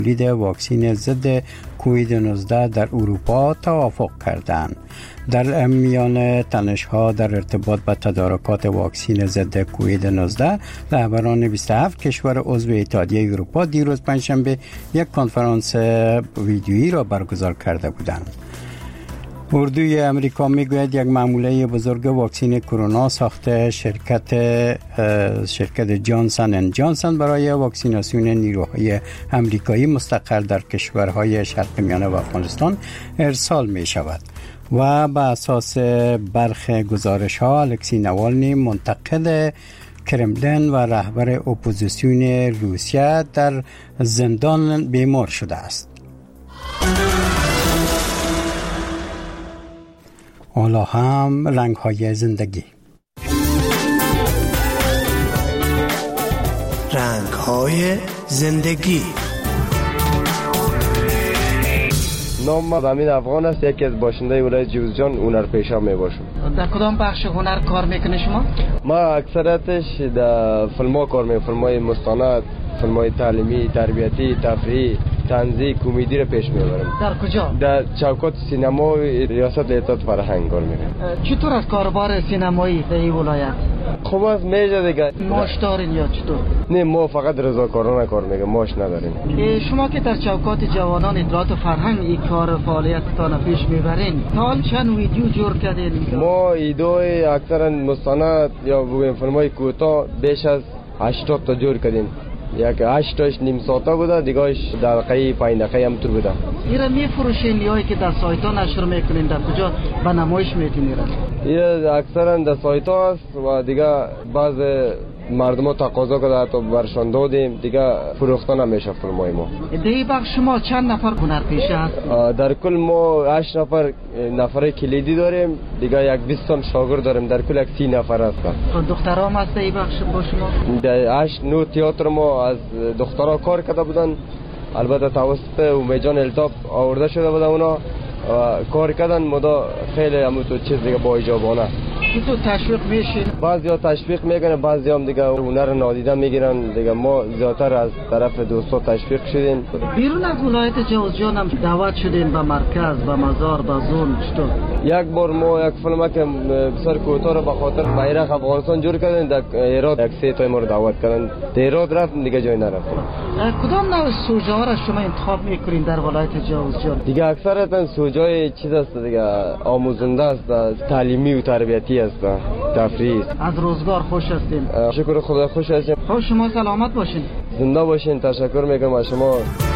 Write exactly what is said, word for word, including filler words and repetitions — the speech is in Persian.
تولید واکسن ضد کووید نوزده در اروپا توافق کردند. در میان تنش‌ها در ارتباط با تدارکات واکسن ضد کووید نوزده، رهبران بیست و هفت کشور عضو اتحادیه اروپا دیروز پنجشنبه یک کنفرانس ویدیویی را برگزار کرده بودند. اردوی امریکا میگوید یک معامله بزرگ واکسن کرونا ساخته شرکت شرکت جانسن اند جانسن برای واکسیناسیون نیروهای امریکایی مستقر در کشورهای شرق میانه و افغانستان ارسال می شود و بر اساس برخی گزارش ها الکسی نوالنی منتقد کرملین و رهبر اپوزیسیون روسیه در زندان بیمار شده است. حالا هم رنگ های زندگی. رنگ های زندگی. نام ما امین افغان است، یکی از باشنده ولایت جوزجان هنرپیشه می باشم. در کدام بخش هنر کار میکنی شما؟ ما اکثرتش در فیلم‌ها کار میکنم، فیلم‌های مستند، فیلم‌های تعلیمی، تربیتی، تفریحی، طنزی، کمدی را پیش میبرم. در کجا؟ در چوکات سینمای ریاست اتحاد فرهنگ کار میکنم. چطور از کاربار سینمایی در این ولایت؟ خوب است میشه دیگه. ماش دارین یا چطور؟ نه ما فقط رضاکارانه کار میکنیم، ماش نداریم. شما که در چوکات جوانان اطلاعات و فرهنگ این کار فعالیتتان پیش میبرین، تا حال چند ویدیو جور کردین؟ ما ایدوی اکثرا مستند یا بگویم فیلم‌های کوتاه بیش از هشتاد تا جور کردیم. یک هشت تاش نیم ساعته بوده، دیگه‌اش دقیقه پنج دقیقه هم طول بوده. ایرا میفروشین یا که در سایت‌ها نشر میکنین؟ در کجا به نمایش میتین ایرا؟ ایرا اکثرا در سایت‌ها است و دیگه بعض مردم تقاضا کرده حتی برشان دادیم، دیگه فروخته نمیشه فیلمای ما. در بخش شما چند نفر هنرپیشه هست؟ در کل ما هشت نفر نفر کلیدی داریم، دیگه یک بیست تا شاگرد داریم، در کل یک سی نفر هستن. دخترها هم هست در بخش با شما؟ در هشت نو تئاتر ما از دخترها کار کرده بودن، البته توسط امیدجان التاف آورده شده بوده اونا و کار کردن مدا خیلی همون تو چیز دیگه با اجابانه. تو تشویق میشین؟ بعضیا تشویق میکنن، بعضیا هم دیگه هنر نادیده میگیرن. دیگه ما زیادتر از طرف دوستا تشویق شدیم. بیرون از ولایت جوزجان هم دعوت شدین به مرکز، به مزار، به زون چطور؟ یک بار ما یک فیلم که بسیار کوتاه رو به خاطر بیرق افغانستان جور کردن، در ایراد یک سه تا ما رو دعوت کردن. در ایراد رفتیم دیگه جای نرفتیم. کدام نوع سوژه ها را شما انتخاب میکنین در ولایت جوزجان؟ دیگه اکثرا سوژه چیز است دیگه، آموزنده است، تعلیمی و تربیتی است، تفریحی. از روزگار خوش هستین؟ شکر خدا خوش هستیم. خب شما سلامت باشین. زنده باشین. تشکر میکنم از شما.